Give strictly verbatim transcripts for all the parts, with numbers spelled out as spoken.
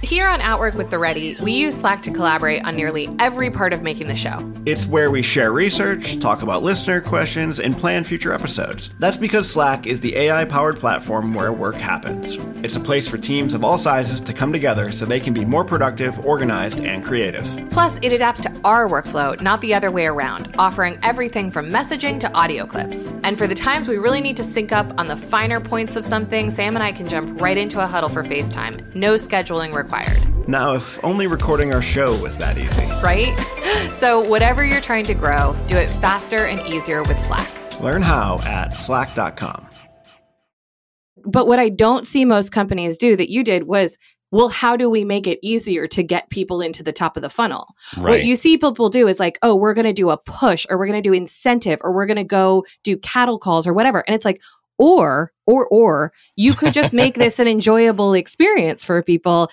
Here on Outwork with the Ready, we use Slack to collaborate on nearly every part of making the show. It's where we share research, talk about listener questions, and plan future episodes. That's because Slack is the A I-powered platform where work happens. It's a place for teams of all sizes to come together so they can be more productive, organized, and creative. Plus, it adapts to our workflow, not the other way around, offering everything from messaging to audio clips. And for the times we really need to sync up on the finer points of something, Sam and I can jump right into a huddle for FaceTime. No scheduling required. Now, if only recording our show was that easy. Right? So whatever you're trying to grow, do it faster and easier with Slack. Learn how at slack dot com. But what I don't see most companies do that you did was, well, how do we make it easier to get people into the top of the funnel? Right. What you see people do is like, oh, we're going to do a push, or we're going to do incentive, or we're going to go do cattle calls or whatever. And it's like, or, or, or you could just make this an enjoyable experience for people.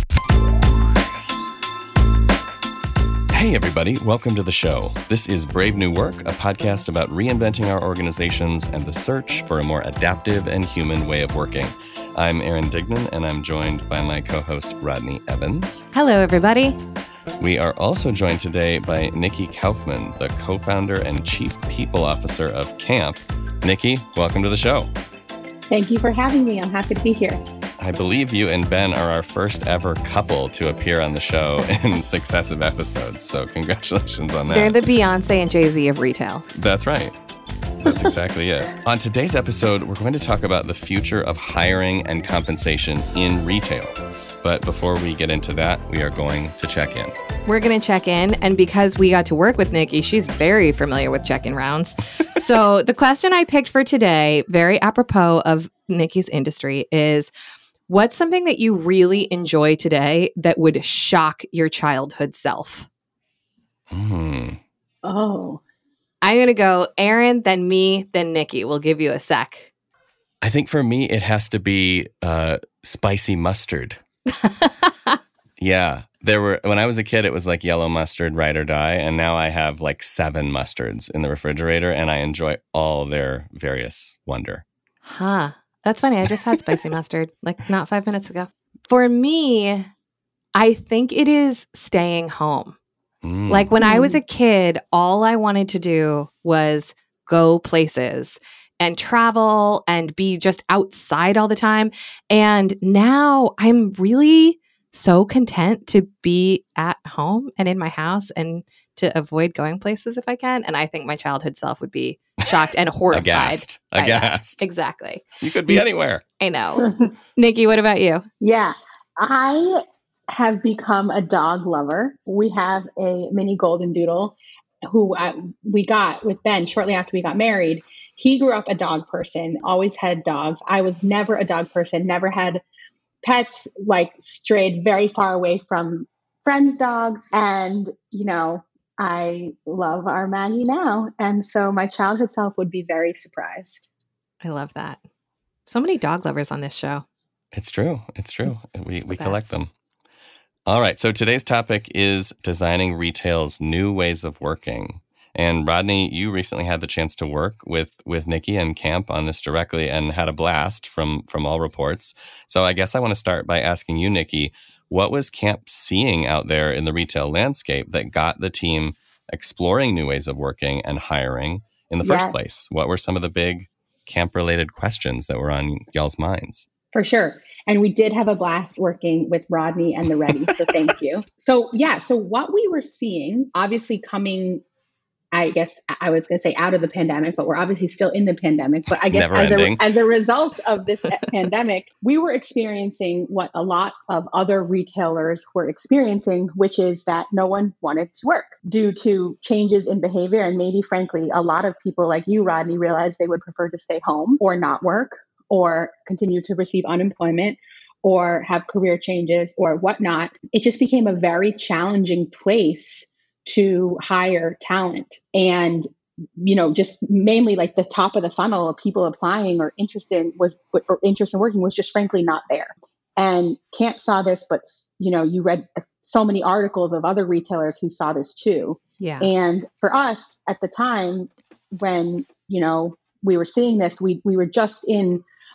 Hey, everybody. Welcome to the show. This is Brave New Work, a podcast about reinventing our organizations and the search for a more adaptive and human way of working. I'm Aaron Dignan, and I'm joined by my co-host, Rodney Evans. Hello, everybody. We are also joined today by Nikki Kaufman, the co-founder and chief people officer of Camp. Nikki, welcome to the show. Thank you for having me. I'm happy to be here. I believe you and Ben are our first ever couple to appear on the show in successive episodes, so congratulations on that. They're the Beyonce and Jay-Z of retail. That's right. That's exactly it. On today's episode, we're going to talk about the future of hiring and compensation in retail. But before we get into that, we are going to check in. We're going to check in, and because we got to work with Nikki, she's very familiar with check-in rounds. So the question I picked for today, very apropos of Nikki's industry, is what's something that you really enjoy today that would shock your childhood self? Hmm. Oh. I'm going to go Aaron, then me, then Nikki. We'll give you a sec. I think for me, it has to be uh, spicy mustard. Yeah. There were, when I was a kid, it was like yellow mustard, ride or die. And now I have like seven mustards in the refrigerator, and I enjoy all their various wonder. Huh. That's funny. I just had spicy mustard like not five minutes ago. For me, I think it is staying home. Mm. Like when I was a kid, all I wanted to do was go places and travel and be just outside all the time. And now I'm really so content to be at home and in my house and to avoid going places if I can. And I think my childhood self would be shocked and horrified. Aghast. Aghast. Exactly. You could be anywhere. I know. Nikki, what about you? Yeah, I have become a dog lover. We have a mini golden doodle who I, we got with Ben shortly after we got married. He grew up a dog person, always had dogs. I was never a dog person, never had pets, like strayed very far away from friends' dogs. And, you know, I love our Maggie now. And so my childhood self would be very surprised. I love that. So many dog lovers on this show. It's true. It's true. We It's the we collect best. them. All right. So today's topic is designing retail's new ways of working. And Rodney, you recently had the chance to work with with Nikki and Camp on this directly and had a blast from from all reports. So I guess I want to start by asking you, Nikki, what was Camp seeing out there in the retail landscape that got the team exploring new ways of working and hiring in the first Yes. place? What were some of the big Camp-related questions that were on y'all's minds? For sure. And we did have a blast working with Rodney and the Ready. So thank you. So yeah, so what we were seeing, obviously coming, I guess I was going to say out of the pandemic, but we're obviously still in the pandemic. But I guess Never as a, ending. as a result of this pandemic, we were experiencing what a lot of other retailers were experiencing, which is that no one wanted to work due to changes in behavior. And maybe, frankly, a lot of people like you, Rodney, realized they would prefer to stay home or not work or continue to receive unemployment or have career changes or whatnot. It just became a very challenging place to hire talent. And, you know, just mainly like the top of the funnel of people applying or interested was or interest in working was just frankly not there. And Camp saw this, but, you know, you read so many articles of other retailers who saw this too. Yeah. And for us at the time when, you know, we were seeing this, we we were just in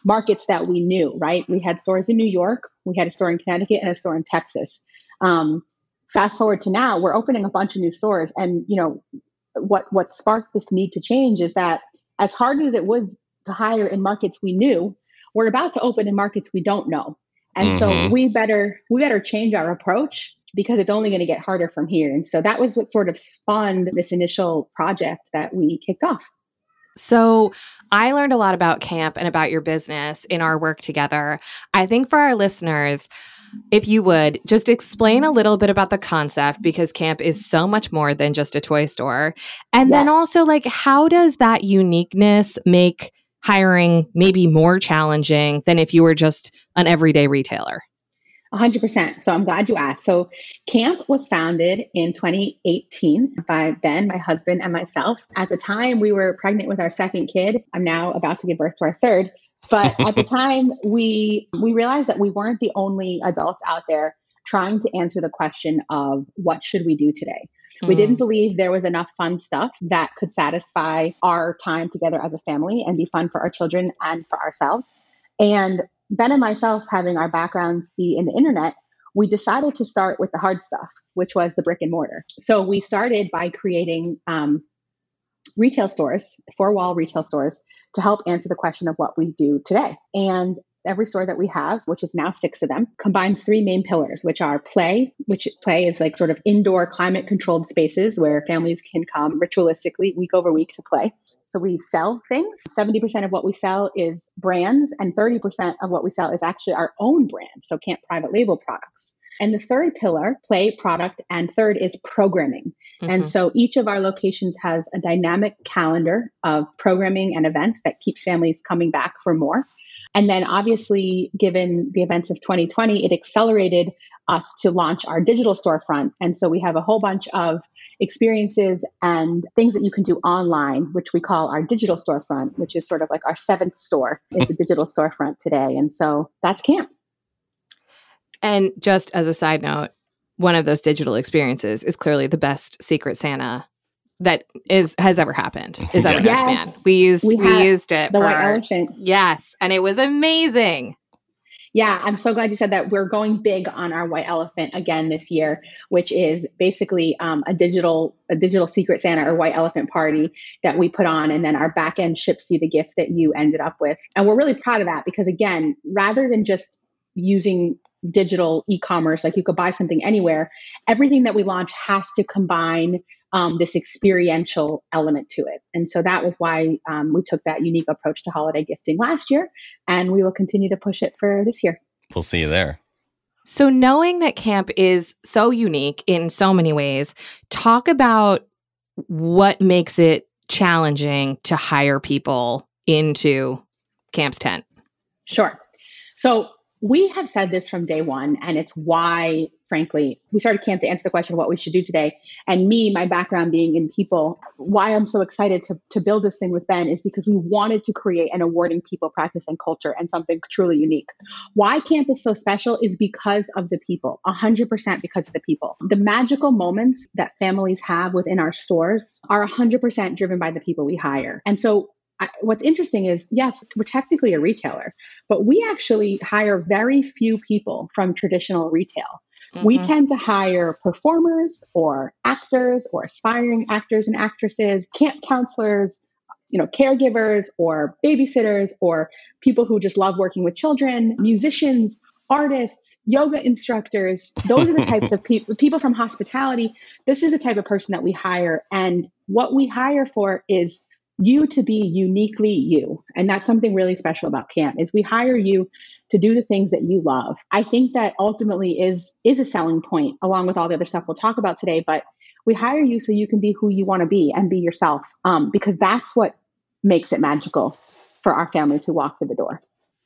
markets that we knew, right? We had stores in New York, we had a store in Connecticut, and a store in Texas. Um, fast forward to now, we're opening a bunch of new stores. And, you know, what, what sparked this need to change is that as hard as it was to hire in markets we knew, we're about to open in markets we don't know. And mm-hmm. so we better, we better change our approach because it's only going to get harder from here. And so that was what sort of spawned this initial project that we kicked off. So I learned a lot about camp and about your business in our work together. I think for our listeners, if you would just explain a little bit about the concept, because camp is so much more than just a toy store. And yes. then also, like, how does that uniqueness make hiring maybe more challenging than if you were just an everyday retailer? one hundred percent. So I'm glad you asked. So Camp was founded in twenty eighteen by Ben, my husband, and myself. At the time, we were pregnant with our second kid. I'm now about to give birth to our third. But at the time, we we realized that we weren't the only adults out there trying to answer the question of what should we do today. Mm. We didn't believe there was enough fun stuff that could satisfy our time together as a family and be fun for our children and for ourselves. And Ben and myself, having our backgrounds be in the internet, we decided to start with the hard stuff, which was the brick and mortar. So we started by creating um, retail stores, four-wall retail stores, to help answer the question of what we do today. And every store that we have, which is now six of them, combines three main pillars, which are play, which play is like sort of indoor climate-controlled spaces where families can come ritualistically week over week to play. So we sell things. seventy percent of what we sell is brands, and thirty percent of what we sell is actually our own brand, so Camp private label products. And the third pillar, play, product, and third is programming. Mm-hmm. And so each of our locations has a dynamic calendar of programming and events that keeps families coming back for more. And then obviously, given the events of twenty twenty, it accelerated us to launch our digital storefront. And so we have a whole bunch of experiences and things that you can do online, which we call our digital storefront, which is sort of like our seventh store is the digital storefront today. And so that's Camp. And just as a side note, one of those digital experiences is clearly the best Secret Santa that is has ever happened. Is ever yes. happened. We used we, we used it the for white our, elephant. Yes, and it was amazing. Yeah, I'm so glad you said that. We're going big on our white elephant again this year, which is basically um, a digital a digital Secret Santa or white elephant party that we put on, and then our back end ships you the gift that you ended up with. And we're really proud of that because, again, rather than just using digital e-commerce, like you could buy something anywhere, everything that we launch has to combine um, this experiential element to it. And so that was why um, we took that unique approach to holiday gifting last year, and we will continue to push it for this year. We'll see you there. So knowing that Camp is so unique in so many ways, talk about what makes it challenging to hire people into Camp's tent. Sure. So we have said this from day one, and it's why, frankly, we started Camp to answer the question of what we should do today. And me, my background being in people, why I'm so excited to, to build this thing with Ben is because we wanted to create an awarding people practice and culture and something truly unique. Why Camp is so special is because of the people, one hundred percent because of the people. The magical moments that families have within our stores are one hundred percent driven by the people we hire. And so I, what's interesting is, yes, we're technically a retailer, but we actually hire very few people from traditional retail. Mm-hmm. We tend to hire performers or actors or aspiring actors and actresses, camp counselors, you know, caregivers or babysitters or people who just love working with children, musicians, artists, yoga instructors. Those are the types of people, people from hospitality. This is the type of person that we hire. And what we hire for is you to be uniquely you. And that's something really special about Camp is we hire you to do the things that you love. I think that ultimately is, is a selling point along with all the other stuff we'll talk about today, but we hire you so you can be who you want to be and be yourself. Um, because that's what makes it magical for our families who walk through the door.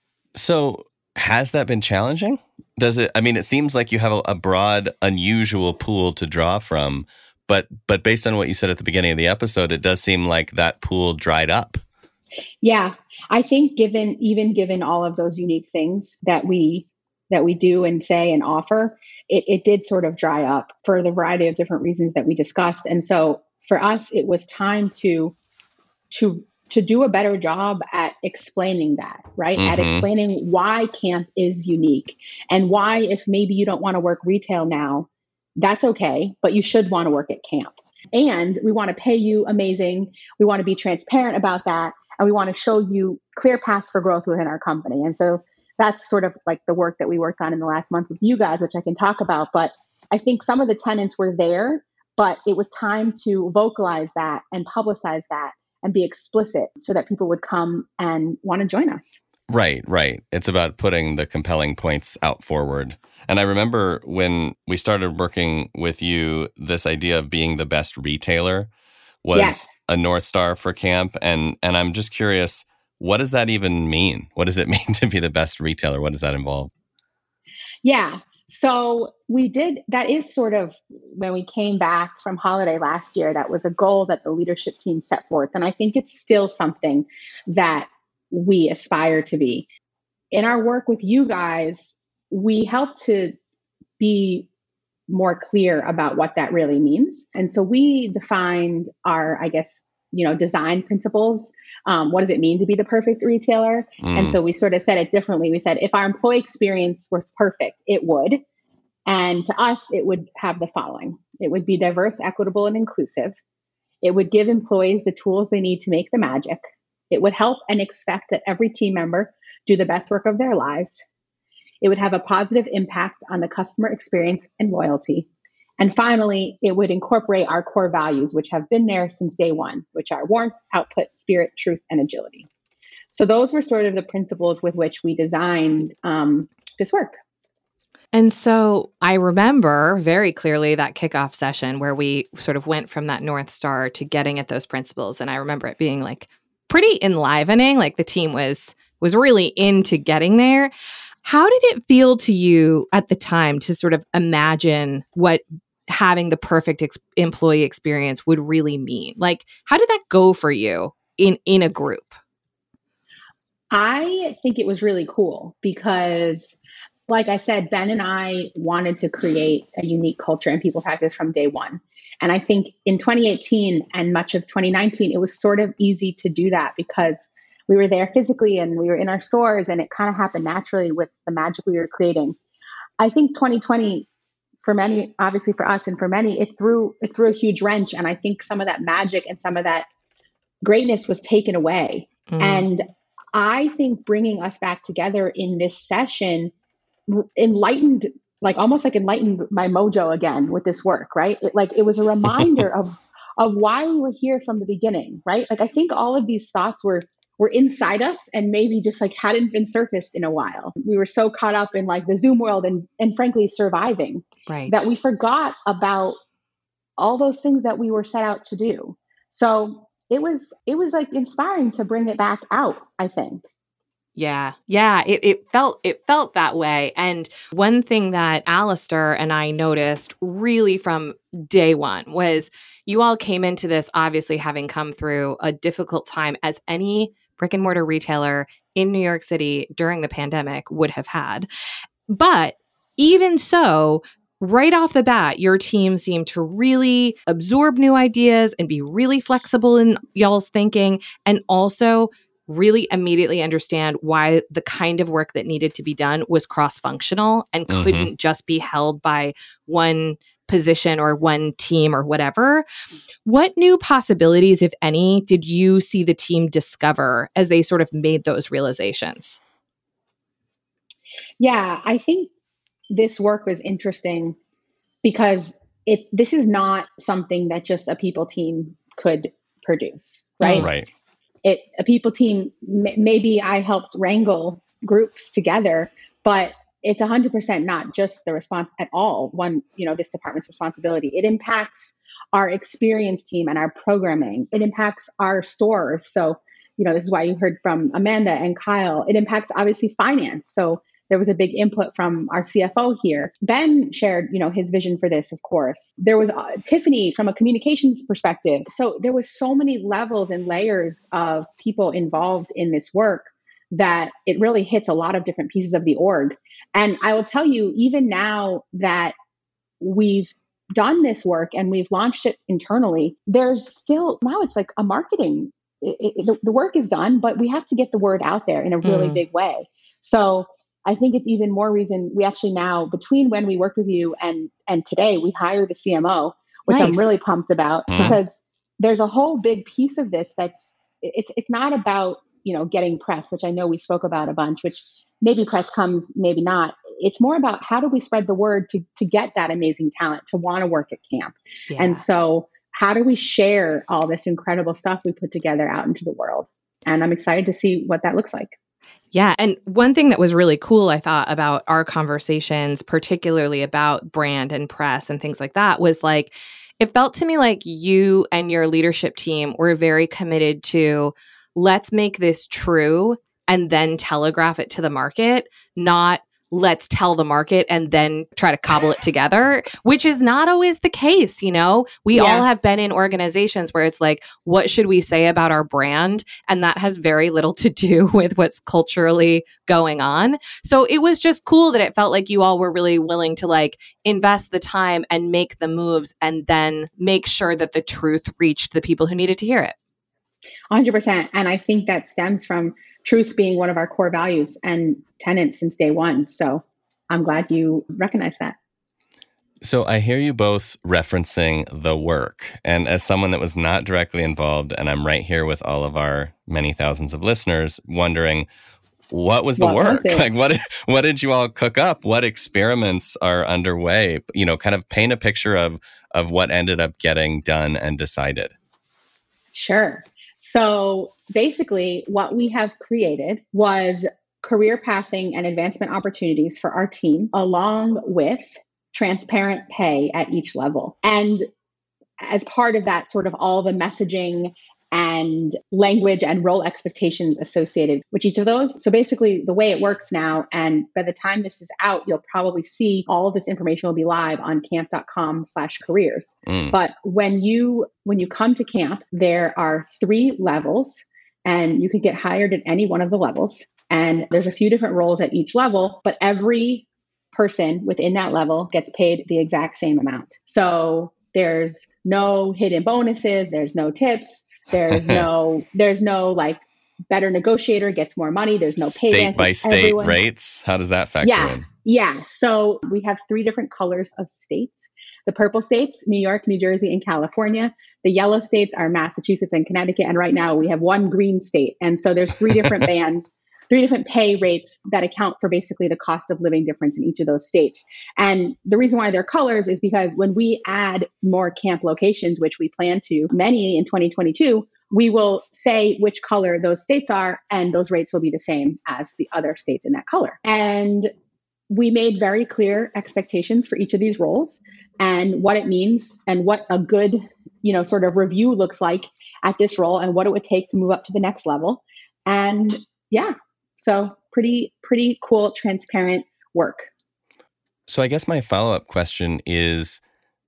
So has that been challenging? Does it, I mean, it seems like you have a, a broad, unusual pool to draw from. But but based on what you said at the beginning of the episode, it does seem like that pool dried up. Yeah, I think given even given all of those unique things that we that we do and say and offer, it, it did sort of dry up for the variety of different reasons that we discussed. And so for us, it was time to to to do a better job at explaining that, right? Mm-hmm. At explaining why camp is unique and why, if maybe you don't want to work retail now, that's okay, but you should want to work at camp. And we want to pay you amazing. We want to be transparent about that. And we want to show you clear paths for growth within our company. And so that's sort of like the work that we worked on in the last month with you guys, which I can talk about. But I think some of the tenets were there, but it was time to vocalize that and publicize that and be explicit so that people would come and want to join us. Right, right. It's about putting the compelling points out forward. And I remember when we started working with you, this idea of being the best retailer was yes. a North Star for camp. And and I'm just curious, what does that even mean? What does it mean to be the best retailer? What does that involve? Yeah. So we did, that is sort of when we came back from holiday last year, that was a goal that the leadership team set forth. And I think it's still something that we aspire to be. In our work with you guys, we help to be more clear about what that really means. And so we defined our, I guess, you know, design principles. Um, what does it mean to be the perfect retailer? Mm. And so we sort of said it differently. We said, if our employee experience was perfect, it would. And to us, it would have the following. It would be diverse, equitable, and inclusive. It would give employees the tools they need to make the magic. It would help and expect that every team member do the best work of their lives. It would have a positive impact on the customer experience and loyalty. And finally, it would incorporate our core values, which have been there since day one, which are warmth, output, spirit, truth, and agility. So those were sort of the principles with which we designed um, this work. And so I remember very clearly that kickoff session where we sort of went from that North Star to getting at those principles. And I remember it being like pretty enlivening, like the team was was really into getting there. How did it feel to you at the time to sort of imagine what having the perfect ex- employee experience would really mean? Like, how did that go for you in, in a group? I think it was really cool because, like I said, Ben and I wanted to create a unique culture and people practice from day one. And I think in twenty eighteen and much of twenty nineteen, it was sort of easy to do that because we were there physically and we were in our stores and it kind of happened naturally with the magic we were creating. I think twenty twenty, for many, obviously for us and for many, it threw it threw a huge wrench. And I think some of that magic and some of that greatness was taken away. Mm. And I think bringing us back together in this session enlightened, like almost like enlightened my mojo again with this work, right? It, like it was a reminder of of why we were here from the beginning, right? Like I think all of these thoughts were were inside us and maybe just like hadn't been surfaced in a while. We were so caught up in like the Zoom world and and frankly surviving, right, that we forgot about all those things that we were set out to do. So it was it was like inspiring to bring it back out, I think. Yeah. Yeah. It, it felt, it felt that way. And one thing that Alistair and I noticed really from day one was you all came into this, obviously having come through a difficult time as any brick and mortar retailer in New York City during the pandemic would have had. But even so, right off the bat, your team seemed to really absorb new ideas and be really flexible in y'all's thinking, and also really immediately understand why the kind of work that needed to be done was cross-functional and mm-hmm. couldn't just be held by one position or one team or whatever. What new possibilities, if any, did you see the team discover as they sort of made those realizations? Yeah, I think this work was interesting because it this is not something that just a people team could produce, right? Right. It a people team, m- maybe I helped wrangle groups together, but it's one hundred percent not just the response at all. One, you know, this department's responsibility. It impacts our experience team and our programming. It impacts our stores. So, you know, this is why you heard from Amanda and Kyle. It impacts obviously finance. So there was a big input from our C F O here. Ben shared, you know, his vision for this, of course. There was uh, Tiffany from a communications perspective. So there was so many levels and layers of people involved in this work that it really hits a lot of different pieces of the org. And I will tell you, even now that we've done this work and we've launched it internally, there's still, now it's like a marketing it, it, the, the work is done, but we have to get the word out there in a really Mm. big way. So I think it's even more reason we actually now, between when we worked with you and and today, we hired a C M O, which I'm Nice. really pumped about, Mhm. because there's a whole big piece of this that's it's it's not about, you know, getting press, which I know we spoke about a bunch, which maybe press comes, maybe not. It's more about how do we spread the word to to get that amazing talent to want to work at camp. Yeah. And so how do we share all this incredible stuff we put together out into the world? And I'm excited to see what that looks like. Yeah. And one thing that was really cool, I thought, about our conversations, particularly about brand and press and things like that, was like, it felt to me like you and your leadership team were very committed to, let's make this true and then telegraph it to the market, not let's tell the market and then try to cobble it together, which is not always the case. You know, we Yeah. all have been in organizations where it's like, what should we say about our brand? And that has very little to do with what's culturally going on. So it was just cool that it felt like you all were really willing to like invest the time and make the moves and then make sure that the truth reached the people who needed to hear it. one hundred percent. And I think that stems from truth being one of our core values and tenets since day one. So I'm glad you recognize that. So I hear you both referencing the work. And as someone that was not directly involved, and I'm right here with all of our many thousands of listeners wondering, what was the What was work? it? Like, what, what did you all cook up? What experiments are underway? You know, kind of paint a picture of, of what ended up getting done and decided. Sure. So basically, what we have created was career pathing and advancement opportunities for our team, along with transparent pay at each level. And as part of that, sort of all the messaging and language and role expectations associated with each of those. So basically, the way it works now, and by the time this is out, you'll probably see all of this information will be live on camp.com slash careers. Mm. But when you when you come to camp, there are three levels, and you can get hired at any one of the levels. And there's a few different roles at each level, but every person within that level gets paid the exact same amount. So there's no hidden bonuses, there's no tips, there's no there's no like better negotiator gets more money, there's no pay State bands. by It's state everyone- rates. How does that factor Yeah. in? Yeah. So we have three different colors of states. The purple states, New York, New Jersey, and California. The yellow states are Massachusetts and Connecticut. And right now we have one green state. And so there's three different bands, three different pay rates that account for basically the cost of living difference in each of those states. And the reason why they're colors is because when we add more camp locations, which we plan to, many in twenty twenty-two, we will say which color those states are, and those rates will be the same as the other states in that color. And we made very clear expectations for each of these roles and what it means and what a good, you know, sort of review looks like at this role and what it would take to move up to the next level. And yeah, so pretty, pretty cool, transparent work. So I guess my follow-up question is,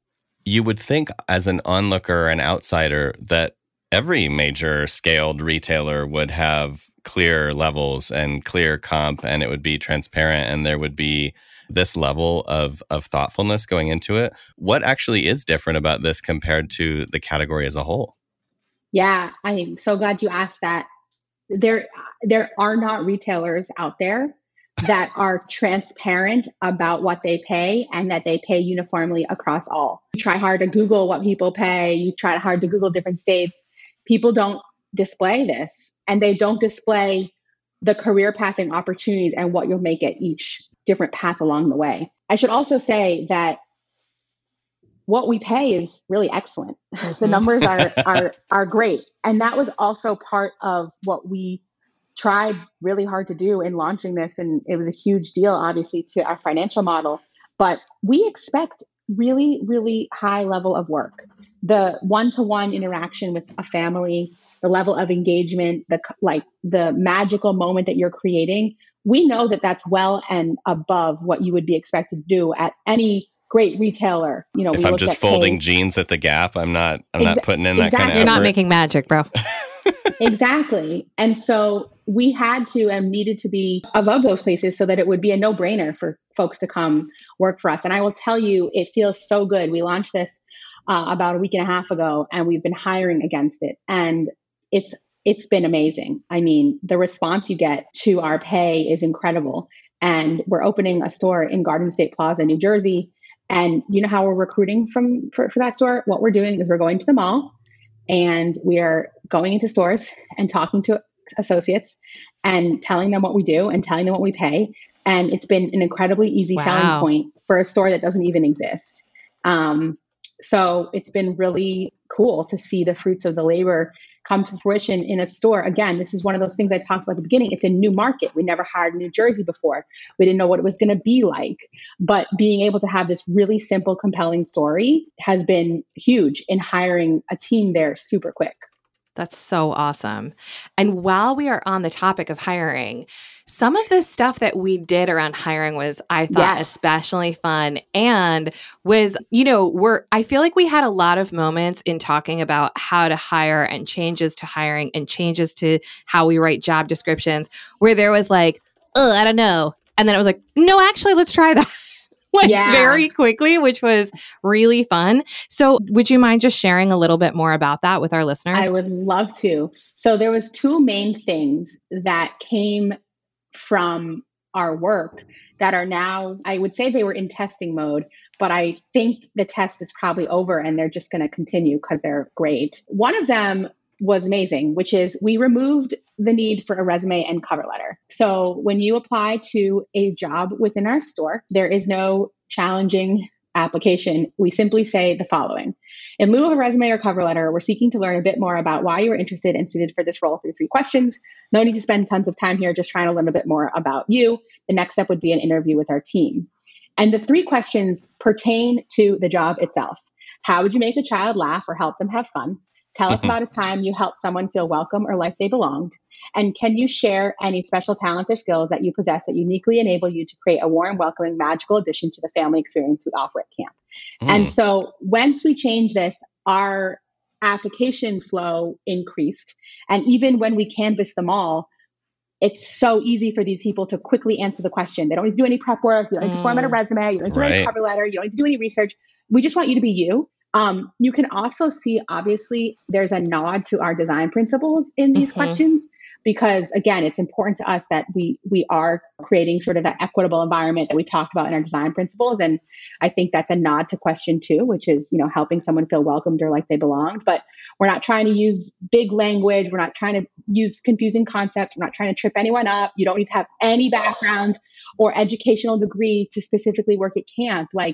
you would think as an onlooker or an outsider that every major scaled retailer would have clear levels and clear comp, and it would be transparent, and there would be this level of, of thoughtfulness going into it. What actually is different about this compared to the category as a whole? Yeah, I'm so glad you asked that. There, there are not retailers out there that are transparent about what they pay and that they pay uniformly across all. You try hard to Google what people pay. You try hard to Google different states. People don't display this, and they don't display the career pathing opportunities and what you'll make at each different path along the way. I should also say that what we pay is really excellent. Mm-hmm. The numbers are, are, are great. And that was also part of what we tried really hard to do in launching this. And it was a huge deal, obviously, to our financial model, but we expect really, really high level of work. The one-to-one interaction with a family, the level of engagement, the like the magical moment that you're creating, we know that that's well and above what you would be expected to do at any great retailer. You know, If we I'm looked just at folding pay. jeans at the Gap, I'm not I'm not Exa- putting in that exactly. kind of You're effort. not making magic, bro. Exactly. And so we had to and needed to be above those places so that it would be a no-brainer for folks to come work for us. And I will tell you, it feels so good. We launched this uh, about a week and a half ago, and we've been hiring against it. And it's it's been amazing. I mean, the response you get to our pay is incredible. And we're opening a store in Garden State Plaza, New Jersey. And you know how we're recruiting from for, for that store? What we're doing is we're going to the mall and we are going into stores and talking to associates and telling them what we do and telling them what we pay. And it's been an incredibly easy Wow. selling point for a store that doesn't even exist. Um, so it's been really cool to see the fruits of the labor come to fruition in a store. Again, this is one of those things I talked about at the beginning. It's a new market. We never hired in New Jersey before. We didn't know what it was going to be like. But being able to have this really simple, compelling story has been huge in hiring a team there super quick. That's so awesome. And while we are on the topic of hiring, some of the stuff that we did around hiring was, I thought, Yes. especially fun and was, you know, we're, I feel like we had a lot of moments in talking about how to hire and changes to hiring and changes to how we write job descriptions where there was like, oh, I don't know. And then it was like, no, actually, let's try that. Like Yeah. very quickly, which was really fun. So would you mind just sharing a little bit more about that with our listeners? I would love to. So there was two main things that came from our work that are now, I would say they were in testing mode, but I think the test is probably over and they're just going to continue because they're great. One of them was amazing, which is we removed the need for a resume and cover letter. So when you apply to a job within our store, there is no challenging application. We simply say the following. In lieu of a resume or cover letter, we're seeking to learn a bit more about why you are interested and suited for this role through three questions. No need to spend tons of time here, just trying to learn a bit more about you. The next step would be an interview with our team. And the three questions pertain to the job itself. How would you make a child laugh or help them have fun? Tell us about a time you helped someone feel welcome or like they belonged. And can you share any special talents or skills that you possess that uniquely enable you to create a warm, welcoming, magical addition to the family experience we offer at camp? Mm. And so once we change this, our application flow increased. And even when we canvass them all, it's so easy for these people to quickly answer the question. They don't need to do any prep work. You don't need to format a resume. You don't need to do any Right. cover letter. You don't need to do any research. We just want you to be you. Um, you can also see, obviously, there's a nod to our design principles in these Mhm. questions, because again, it's important to us that we we are creating sort of that equitable environment that we talked about in our design principles. And I think that's a nod to question two, which is, you know, helping someone feel welcomed or like they belonged. But we're not trying to use big language. We're not trying to use confusing concepts. We're not trying to trip anyone up. You don't need to have any background or educational degree to specifically work at camp. Like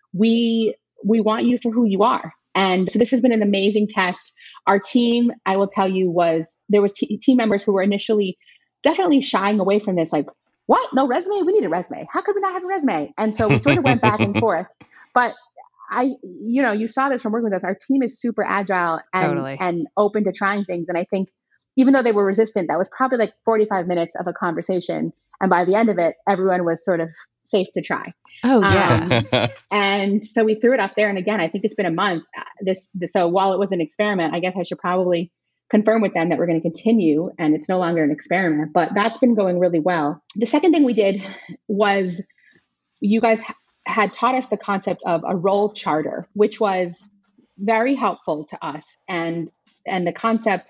we we want you for who you are. And so this has been an amazing test. Our team, I will tell you, was there was t- team members who were initially definitely shying away from this. Like, what? No resume? We need a resume. How could we not have a resume? And so we sort of went back and forth. But I, you know, you saw this from working with us. Our team is super agile and, Totally. and open to trying things. And I think even though they were resistant, that was probably like forty-five minutes of a conversation. And by the end of it, everyone was sort of safe to try. Oh, yeah. Um, and so we threw it up there. And again, I think it's been a month. Uh, This, this, so while it was an experiment, I guess I should probably confirm with them that we're going to continue and it's no longer an experiment, but that's been going really well. The second thing we did was you guys ha- had taught us the concept of a role charter, which was very helpful to us. And, and the concept,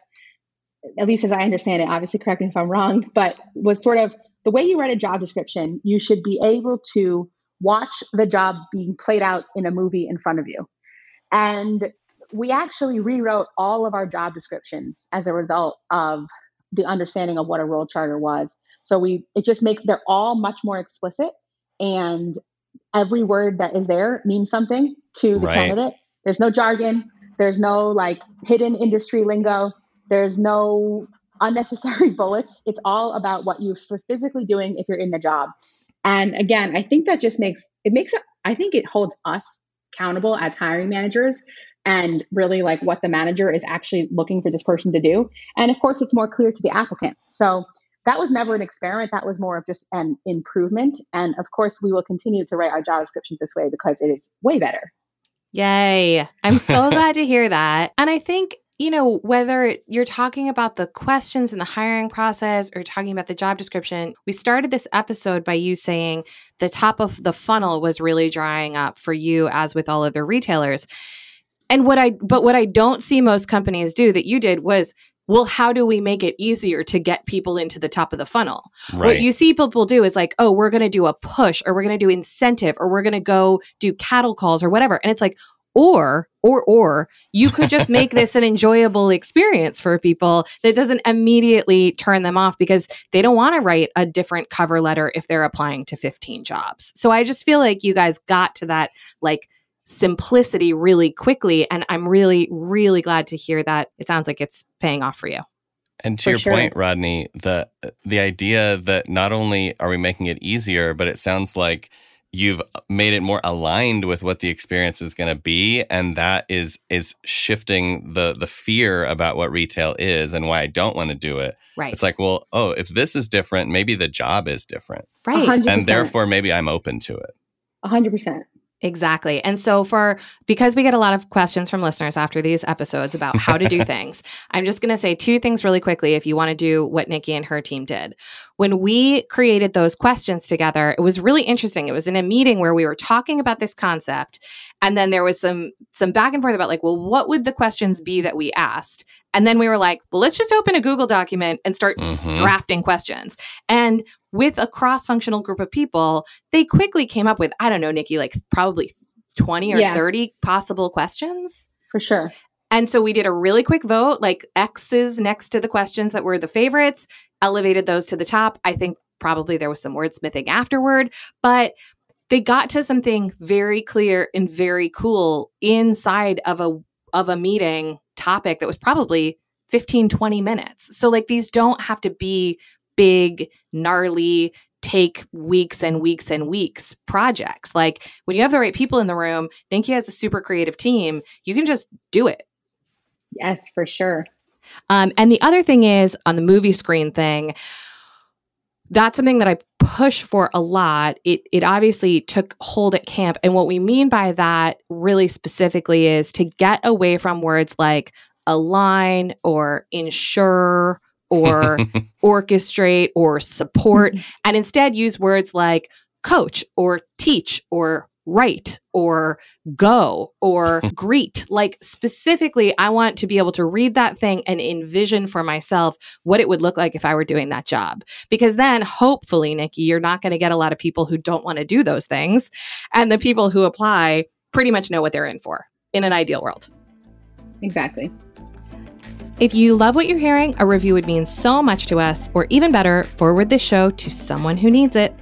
at least as I understand it, obviously correct me if I'm wrong, but was sort of the way you write a job description, you should be able to watch the job being played out in a movie in front of you. And we actually rewrote all of our job descriptions as a result of the understanding of what a role charter was. So we, it just makes, they're all much more explicit, and every word that is there means something to the Right. candidate. There's no jargon. There's no like hidden industry lingo. There's no unnecessary bullets. It's all about what you're physically doing if you're in the job. And again, I think that just makes, it makes, it, I think it holds us accountable as hiring managers and really like what the manager is actually looking for this person to do. And of course, it's more clear to the applicant. So that was never an experiment. That was more of just an improvement. And of course, we will continue to write our job descriptions this way because it is way better. Yay. I'm so glad to hear that. And I think, you know, whether you're talking about the questions in the hiring process or talking about the job description, we started this episode by you saying the top of the funnel was really drying up for you, as with all other retailers. And what I, but what I don't see most companies do that you did was well, how do we make it easier to get people into the top of the funnel? Right. What you see people do is like, oh, we're going to do a push, or we're going to do incentive, or we're going to go do cattle calls or whatever. And it's like, or, or, or you could just make this an enjoyable experience for people that doesn't immediately turn them off because they don't want to write a different cover letter if they're applying to fifteen jobs. So I just feel like you guys got to that like simplicity really quickly. And I'm really, really glad to hear that it sounds like it's paying off for you. And to For your sure. point, Rodney, the the idea that not only are we making it easier, but it sounds like you've made it more aligned with what the experience is going to be, and that is is shifting the the fear about what retail is and why I don't want to do it. Right. It's like, well, oh, if this is different, maybe the job is different, Right. one hundred percent. and therefore maybe I'm open to it. one hundred percent. Exactly. And so for, because we get a lot of questions from listeners after these episodes about how to do things, I'm just going to say two things really quickly if you want to do what Nikki and her team did. When we created those questions together, it was really interesting. It was in a meeting where we were talking about this concept, and then there was some some back and forth about like, well, what would the questions be that we asked? And then we were like, well, let's just open a Google document and start Mhm. drafting questions. And with a cross-functional group of people, they quickly came up with, I don't know, Nikki, like probably twenty or Yeah. thirty possible questions. For sure. And so we did a really quick vote, like X's next to the questions that were the favorites, elevated those to the top. I think probably there was some wordsmithing afterward, but they got to something very clear and very cool inside of a of a meeting topic that was probably fifteen, twenty minutes. So like these don't have to be big, gnarly, take weeks and weeks and weeks projects. Like when you have the right people in the room, Nikki has a super creative team, you can just do it. Yes, for sure. Um, and the other thing is on the movie screen thing, that's something that I push for a lot. It it obviously took hold at camp. And what we mean by that really specifically is to get away from words like align or ensure or orchestrate or support, and instead use words like coach or teach or write or go or greet. Like specifically, I want to be able to read that thing and envision for myself what it would look like if I were doing that job. Because then hopefully, Nikki, you're not going to get a lot of people who don't want to do those things. And the people who apply pretty much know what they're in for in an ideal world. Exactly. If you love what you're hearing, a review would mean so much to us, or even better, forward this show to someone who needs it.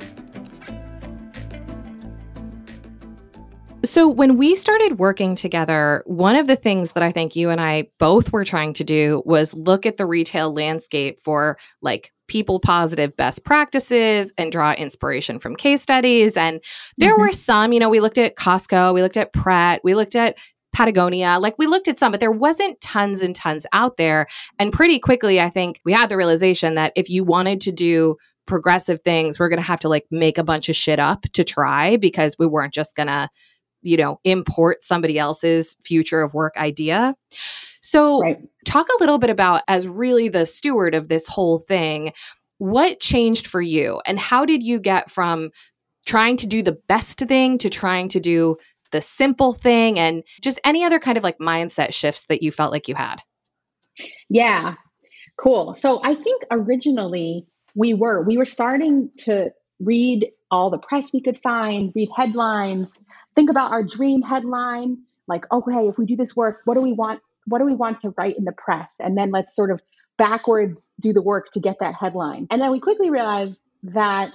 So when we started working together, one of the things that I think you and I both were trying to do was look at the retail landscape for like people positive best practices and draw inspiration from case studies. And there Mhm. were some, you know, we looked at Costco, we looked at Pret, we looked at Patagonia, like we looked at some, but there wasn't tons and tons out there. And pretty quickly, I think we had the realization that if you wanted to do progressive things, we're going to have to like make a bunch of shit up to try, because we weren't just going to, you know, import somebody else's future of work idea. So Right. talk a little bit about, as really the steward of this whole thing, what changed for you and how did you get from trying to do the best thing to trying to do the simple thing, and just any other kind of like mindset shifts that you felt like you had? Yeah. Cool. So I think originally we were, we were starting to read all the press we could find, read headlines, think about our dream headline, like, okay, if we do this work, what do we want? What do we want to write in the press? And then let's sort of backwards do the work to get that headline. And then we quickly realized that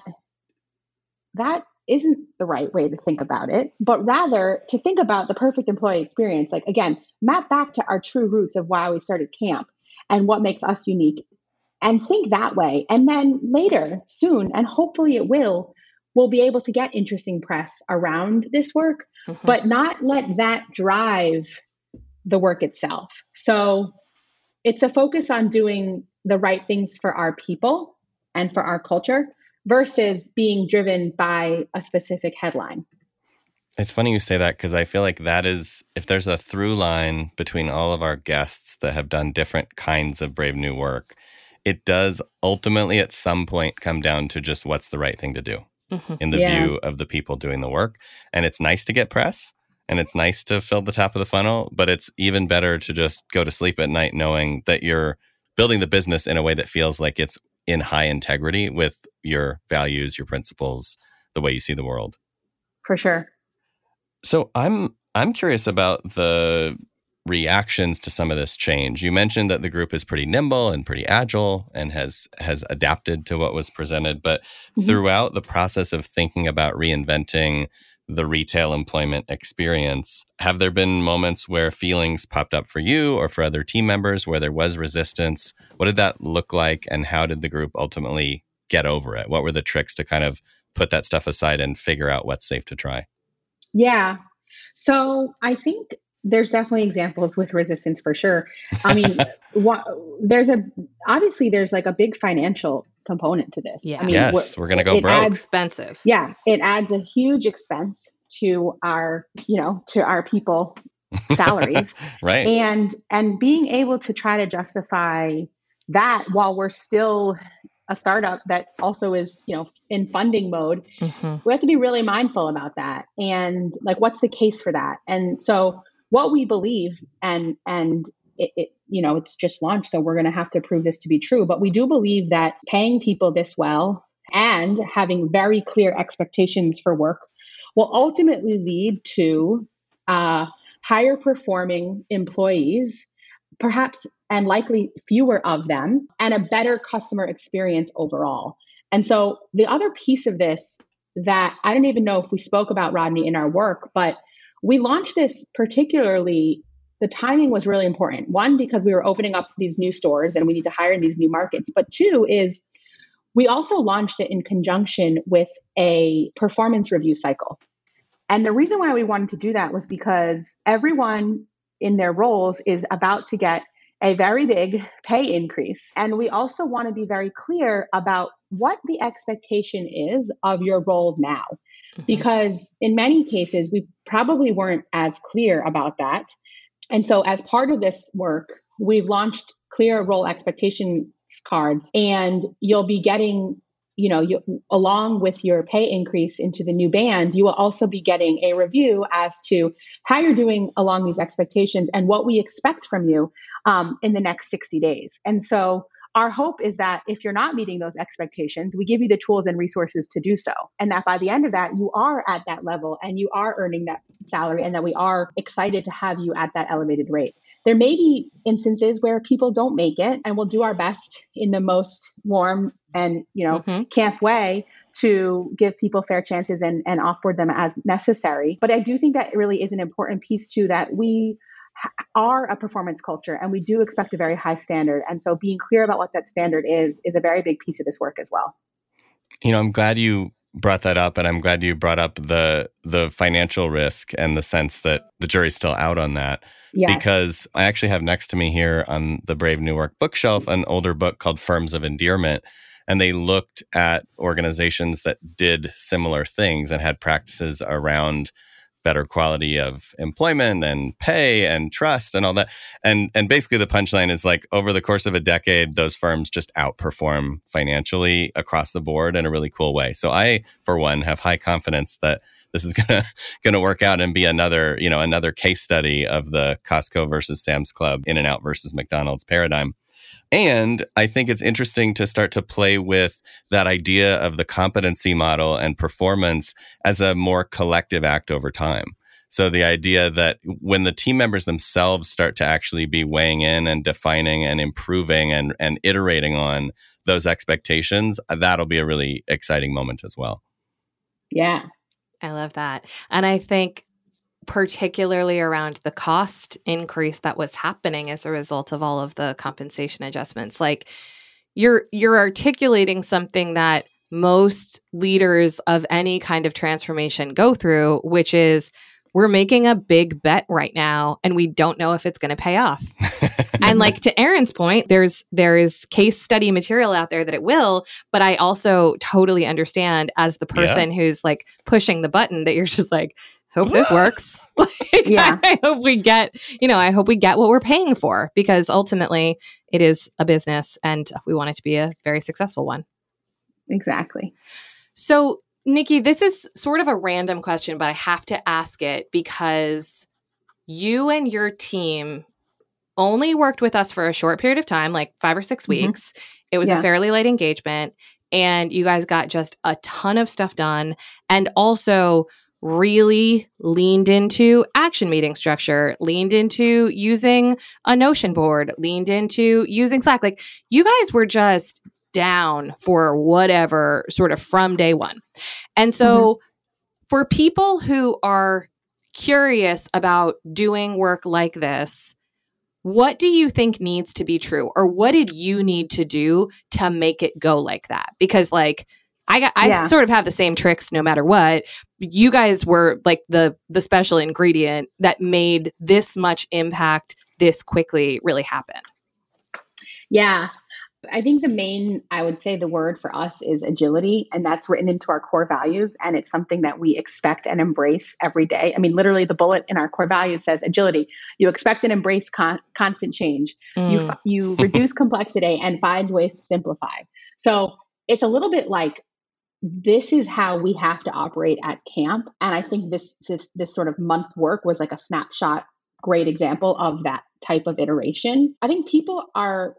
that isn't the right way to think about it, but rather to think about the perfect employee experience. Like, again, map back to our true roots of why we started camp and what makes us unique, and think that way. And then later, soon, and hopefully it will, we'll be able to get interesting press around this work, Mhm. but not let that drive the work itself. So it's a focus on doing the right things for our people and for our culture versus being driven by a specific headline. It's funny you say that, because I feel like that is, if there's a through line between all of our guests that have done different kinds of brave new work, it does ultimately at some point come down to just what's the right thing to do Mhm. in the Yeah. view of the people doing the work. And it's nice to get press. And it's nice to fill the top of the funnel, but it's even better to just go to sleep at night knowing that you're building the business in a way that feels like it's in high integrity with your values, your principles, the way you see the world. For sure. So I'm I'm curious about the reactions to some of this change. You mentioned that the group is pretty nimble and pretty agile and has has adapted to what was presented, but mm-hmm. throughout the process of thinking about reinventing the retail employment experience, have there been moments where feelings popped up for you or for other team members where there was resistance? What did that look like, and how did the group ultimately get over it? What were the tricks to kind of put that stuff aside and figure out what's safe to try? Yeah. So I think there's definitely examples with resistance for sure. I mean, what, there's a, obviously there's like a big financial component to this. Yeah. I mean, yes, we're going to go broke. Adds, expensive. Yeah. It adds a huge expense to our, you know, to our people salaries. Right. And, and being able to try to justify that while we're still a startup that also is, you know, in funding mode, mm-hmm. we have to be really mindful about that. And like, what's the case for that? And so what we believe, and, and it, it you know, it's just launched, so we're going to have to prove this to be true. But we do believe that paying people this well and having very clear expectations for work will ultimately lead to uh, higher performing employees, perhaps and likely fewer of them, and a better customer experience overall. And so the other piece of this that I don't even know if we spoke about, Rodney, in our work, but we launched this particularly, the timing was really important. One, because we were opening up these new stores and we need to hire in these new markets. But two is we also launched it in conjunction with a performance review cycle. And the reason why we wanted to do that was because everyone in their roles is about to get a very big pay increase. And we also want to be very clear about what the expectation is of your role now. Mm-hmm. Because in many cases, we probably weren't as clear about that. And so as part of this work, we've launched clear role expectations cards, and you'll be getting, you know, you, along with your pay increase into the new band, you will also be getting a review as to how you're doing along these expectations and what we expect from you um, in the next sixty days. And so our hope is that if you're not meeting those expectations, we give you the tools and resources to do so. And that by the end of that, you are at that level and you are earning that salary, and that we are excited to have you at that elevated rate. There may be instances where people don't make it, and we'll do our best in the most warm and, you know, mm-hmm. camp way to give people fair chances and, and offboard them as necessary. But I do think that it really is an important piece too, that we are a performance culture and we do expect a very high standard. And so being clear about what that standard is, is a very big piece of this work as well. You know, I'm glad you brought that up, and I'm glad you brought up the the financial risk and the sense that the jury's still out on that. Yes. Because I actually have next to me here on the Brave New Work bookshelf an older book called Firms of Endearment. And they looked at organizations that did similar things and had practices around better quality of employment and pay and trust and all that. And and basically the punchline is like, over the course of a decade, those firms just outperform financially across the board in a really cool way. So I, for one, have high confidence that this is gonna gonna work out and be another, you know, another case study of the Costco versus Sam's Club, In-N-Out versus McDonald's paradigm. And I think it's interesting to start to play with that idea of the competency model and performance as a more collective act over time. So the idea that when the team members themselves start to actually be weighing in and defining and improving and, and iterating on those expectations, that'll be a really exciting moment as well. Yeah. I love that. And I think particularly around the cost increase that was happening as a result of all of the compensation adjustments. Like you're you're articulating something that most leaders of any kind of transformation go through, which is we're making a big bet right now and we don't know if it's going to pay off. And like to Erin's point, there's there is case study material out there that it will, but I also totally understand as the person yeah. who's like pushing the button that you're just like, hope this works. Like, yeah. I hope we get, you know, I hope we get what we're paying for, because ultimately it is a business and we want it to be a very successful one. Exactly. So Nikki, this is sort of a random question, but I have to ask it because you and your team only worked with us for a short period of time, like five or six Mm-hmm. weeks. It was Yeah. a fairly light engagement, and you guys got just a ton of stuff done, and also really leaned into action meeting structure, leaned into using a Notion board, leaned into using Slack. Like, you guys were just down for whatever sort of from day one. And so for people who are curious about doing work like this, what do you think needs to be true? Or what did you need to do to make it go like that? Because like, I got, I Yeah. sort of have the same tricks no matter what. You guys were like the the special ingredient that made this much impact this quickly really happen. Yeah. I think the main, I would say the word for us is agility, and that's written into our core values. And it's something that we expect and embrace every day. I mean, literally the bullet in our core values says agility. You expect and embrace con- constant change. Mm. You, f- you reduce complexity and find ways to simplify. So it's a little bit like, this is how we have to operate at camp. And I think this, this, this sort of month work was like a snapshot, great example of that type of iteration. I think people are,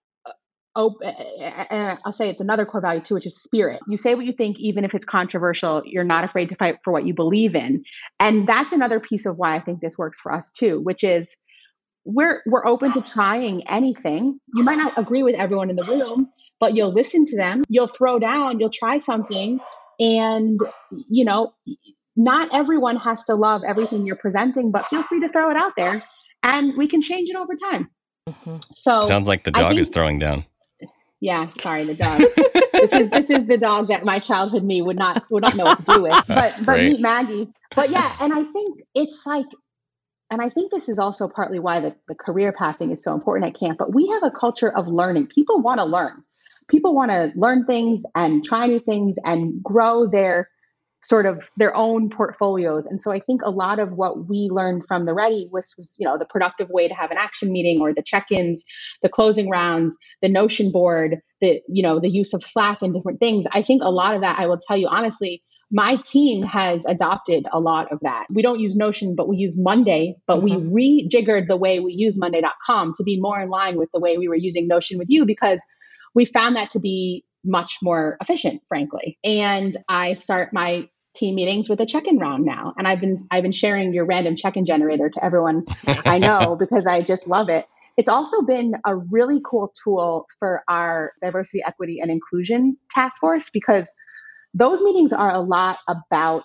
Oh, and I'll say it's another core value too, which is spirit. You say what you think, even if it's controversial. You're not afraid to fight for what you believe in. And that's another piece of why I think this works for us too, which is we're we're open to trying anything. You might not agree with everyone in the room, but you'll listen to them. You'll throw down, you'll try something. And, you know, not everyone has to love everything you're presenting, but feel free to throw it out there and we can change it over time. Mm-hmm. So Sounds like the I dog think- is throwing down. Yeah, sorry, the dog. this is this is the dog that my childhood me would not would not know what to do with. But That's but great. meet Maggie. But yeah, and I think it's like, and I think this is also partly why the, the career pathing is so important at camp. But we have a culture of learning. People want to learn. People want to learn things and try new things and grow their sort of their own portfolios. And so I think a lot of what we learned from the Ready was, was, you know, the productive way to have an action meeting, or the check-ins, the closing rounds, the Notion board, the, you know, the use of Slack and different things. I think a lot of that, I will tell you honestly, my team has adopted a lot of that. We don't use Notion, but we use Monday, but Mhm. we rejiggered the way we use Monday dot com to be more in line with the way we were using Notion with you, because we found that to be much more efficient, frankly. And I start my team meetings with a check-in round now. And I've been I've been sharing your random check-in generator to everyone I know because I just love it. It's also been a really cool tool for our diversity, equity, and inclusion task force, because those meetings are a lot about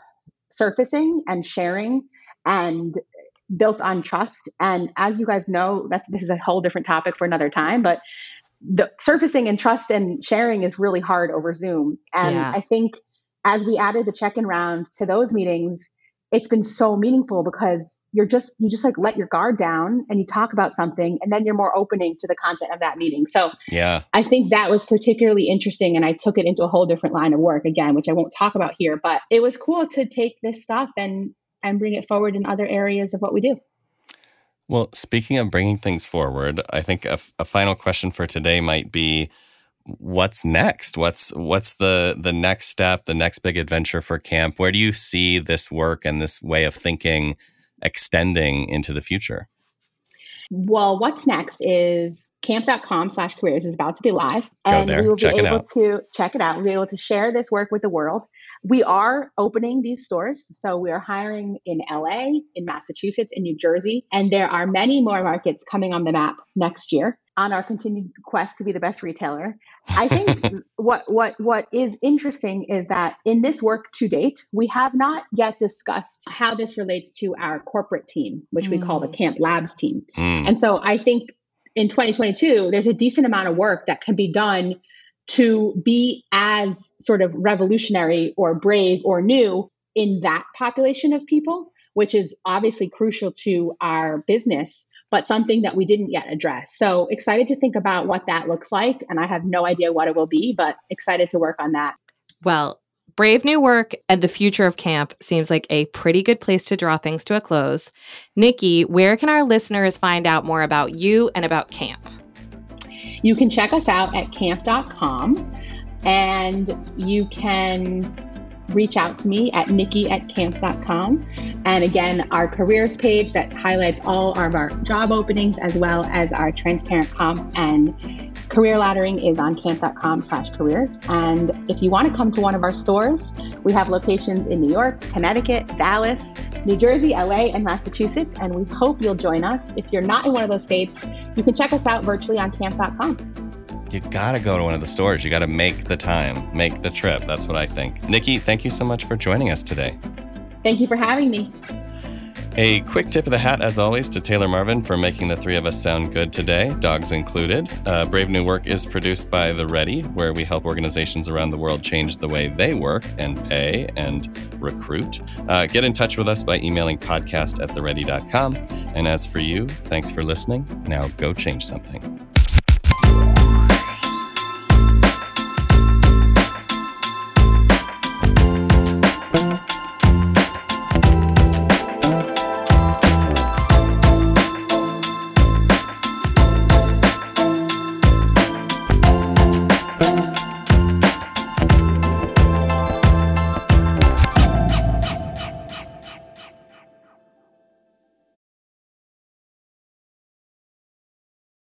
surfacing and sharing and built on trust. And as you guys know, that's, this is a whole different topic for another time, but the surfacing and trust and sharing is really hard over Zoom. And Yeah. I think as we added the check-in round to those meetings, it's been so meaningful because you're just, you just like let your guard down and you talk about something, and then you're more opening to the content of that meeting. So Yeah. I think that was particularly interesting. And I took it into a whole different line of work again, which I won't talk about here, but it was cool to take this stuff and, and bring it forward in other areas of what we do. Well, speaking of bringing things forward, I think a, a final question for today might be, what's next? What's what's the the next step, the next big adventure for camp? Where do you see this work and this way of thinking extending into the future? Well, what's next is camp.com slash careers is about to be live. Go And there, we will be check it able out. to check it out. We'll be able to share this work with the world. We are opening these stores. So we are hiring in L A, in Massachusetts, in New Jersey, and there are many more markets coming on the map next year on our continued quest to be the best retailer. I think what what what is interesting is that in this work to date, we have not yet discussed how this relates to our corporate team, which we call the Camp Labs team. Mm. And so I think in twenty twenty-two, there's a decent amount of work that can be done to be as sort of revolutionary or brave or new in that population of people, which is obviously crucial to our business, but something that we didn't yet address. So excited to think about what that looks like. And I have no idea what it will be, but excited to work on that. Well, brave new work and the future of camp seems like a pretty good place to draw things to a close. Nikki, where can our listeners find out more about you and about camp? You can check us out at camp dot com, and you can reach out to me at nikki at camp dot com. And again, our careers page that highlights all of our job openings as well as our transparent comp and career laddering is on camp dot com slash careers. And if you want to come to one of our stores, we have locations in New York, Connecticut, Dallas, New Jersey, L A, and Massachusetts. And we hope you'll join us. If you're not in one of those states, you can check us out virtually on camp dot com. You gotta go to one of the stores. You gotta make the time, make the trip. That's what I think. Nikki, thank you so much for joining us today. Thank you for having me. A quick tip of the hat, as always, to Taylor Marvin for making the three of us sound good today, dogs included. Uh, Brave New Work is produced by The Ready, where we help organizations around the world change the way they work and pay and recruit. Uh, get in touch with us by emailing podcast at the ready dot com. And as for you, thanks for listening. Now go change something.